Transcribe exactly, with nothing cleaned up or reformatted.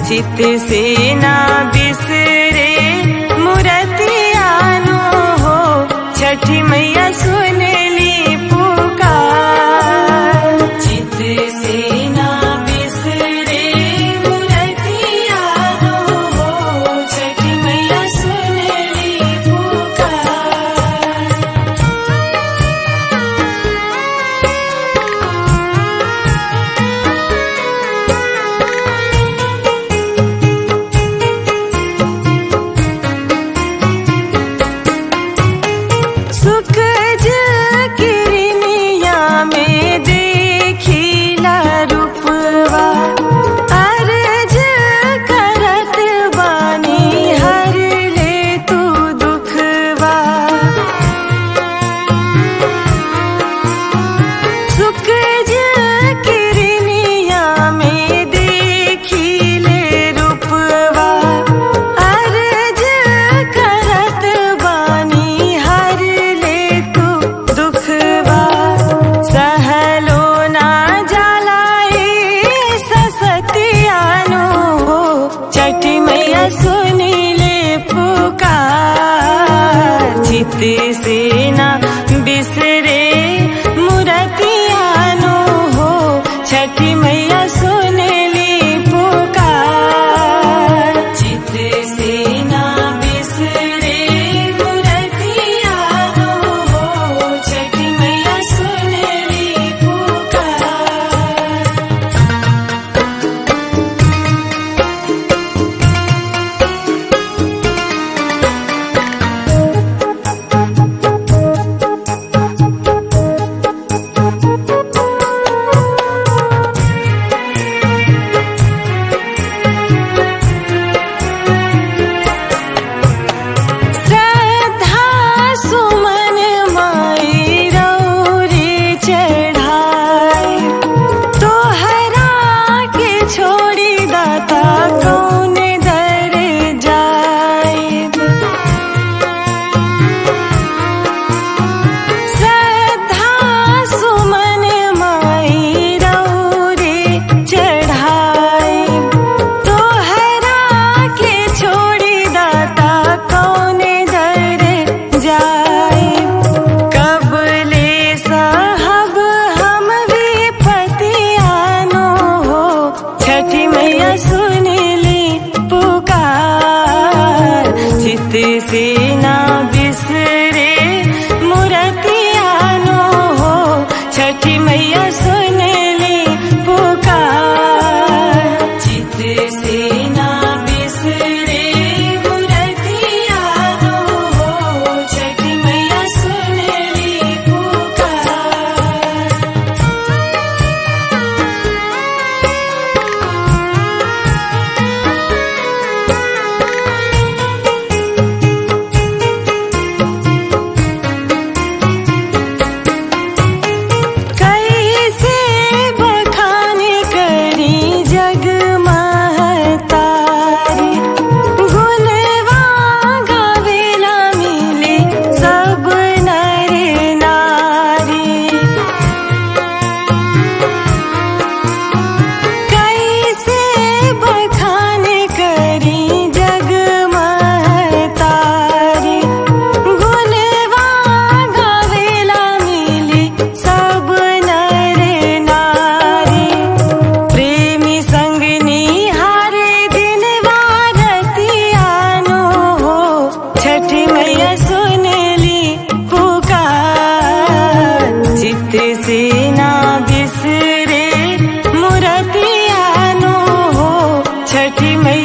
चित से ना बिसरे मुरतियानो हो, छठी मैया सुन ली पुकार। चित से ना बिसरे मुरतियानो हो, छठी मैया सुन ली पुकार। सुख किरनिया में देखिला रूपवा, अर्ज करत बानी हर ले तू दुखवा। सुख किरनिया में देखिले रूपवा, अर्ज करत बानी हर ले तू दुखवा। सहलो ना जालाए ससतियानो हो, छठी मैया सुनी ले पुकार। चित से ना बिसरे मुरतियानो हो, छठी मैया सुन ली पुकार। चित से ना बिसरे मुरतियानो हो, छठी मैया सुन ली पुकार। श्रद्धा सुमन माई रौरे चढ़ाए, तोहरा के छोड़ी दाता कौन दर जाए। श्रद्धा सुमन माई रौरे चढ़ाए, तोहरा के छोड़ी दाता कौन दर जाए। कब ले साहब हम विपतियानो हो, छठी मैया सुन ली पुकार। चित से ना बिसरे मुरतियानो हो, छठी मैया सुन ली पुकार। चित से ना बिसरे मुरतियानो हो, छठी मैया सुन ली पुकार। कैसे बखान करी जग महतारी, गुणवा गावेला मिले सब नर नारी। कैसे बखान करी जग महतारी, गुणवा गावेला मिले सब नर नारी। प्रेमी संग निहार दिन वारतियानो हो, छठी मैया सुन ली पुकार। चित से ना बिसरे मुरतियानो हो, छठी मैया